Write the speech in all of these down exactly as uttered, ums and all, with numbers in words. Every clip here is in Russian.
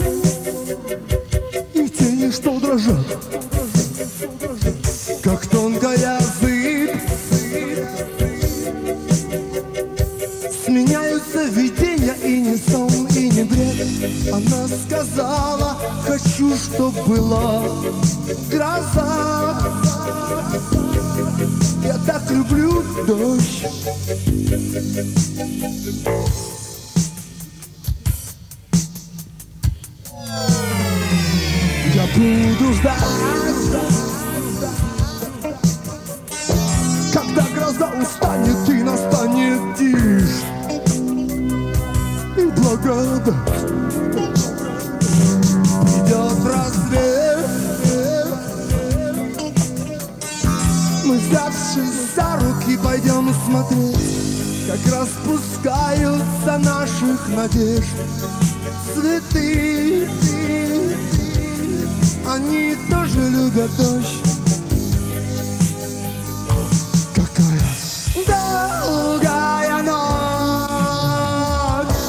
И тени, что дрожат, как тонкая зыбь, сменяются видения, и не сон, и не бред. Она сказала: хочу, чтоб была гроза. Я так люблю дождь. Я буду ждать, когда гроза устанет и настанет тишь и благодать. Придет рассвет, мы, взявшись за руки, пойдем смотреть, как распускаются наших надежд цветы. Они тоже любят дождь. Какая долгая ночь,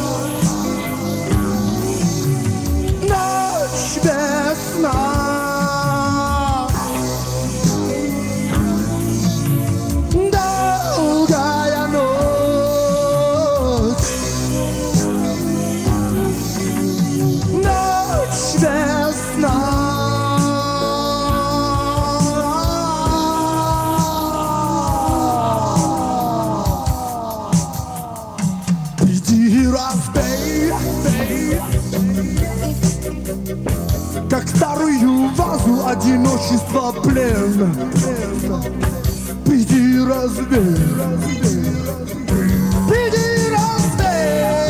ночь без сна, долгая ночь, ночь без сна. Как старую вазу одиночество плен, приди разбей, приди разбей.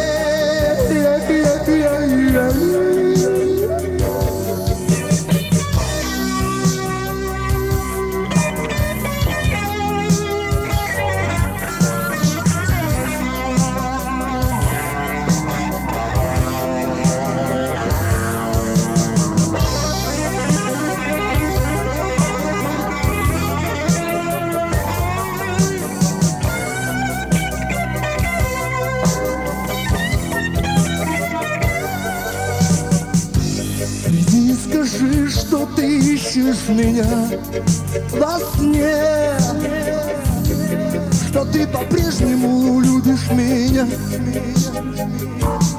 Скажи, что ты ищешь меня во сне, что ты по-прежнему любишь меня.